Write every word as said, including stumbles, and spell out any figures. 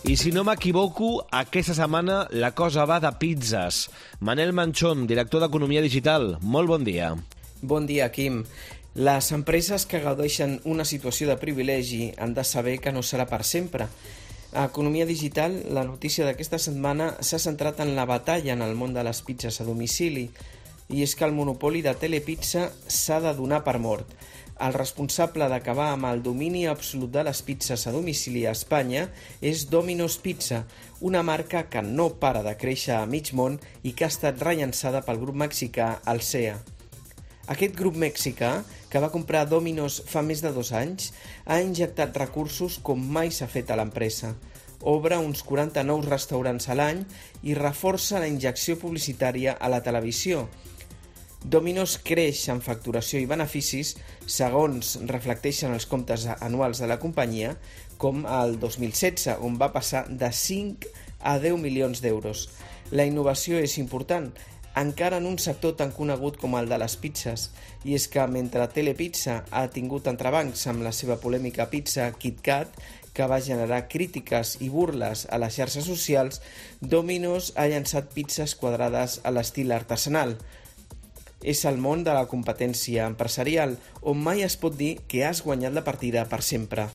I si no m'equivoco, aquesta setmana la cosa va de pizzas. Manel Manchón, director d'Economia Digital, molt bon dia. Bon dia, Quim. Les empreses que gaudeixen una situació de privilegi han de saber que no serà per sempre. A Economia Digital, la notícia d'aquesta setmana s'ha centrat en la batalla en el món de les pizzas a domicili, i és que el monopoli de Telepizza s'ha de donar per mort. El responsable d'acabar amb el domini absolut de les pizzas a domicili a Espanya és Domino's Pizza, una marca que no para de créixer a mig món i que ha estat rellançada pel grup mexicà Alsea. Aquest grup mexicà, que va comprar Domino's fa més de dos anys, ha injectat recursos com mai s'ha fet a l'empresa. Obre uns quaranta nous restaurants a l'any i reforça la injecció publicitària a la televisió. Domino's creix en facturació i beneficis, segons reflecteixen els comptes anuals de la companyia, com el dos mil setze, on va passar de cinc a deu milions d'euros. La innovació és important, encara en un sector tan conegut com el de les pizzas, i és que mentre Telepizza ha tingut entrebancs amb la seva polèmica pizza KitKat, que va generar crítiques i burles a les xarxes socials, Domino's ha llançat pizzas quadrades a l'estil artesanal. És el món de la competència empresarial, on mai es pot dir que has guanyat la partida per sempre.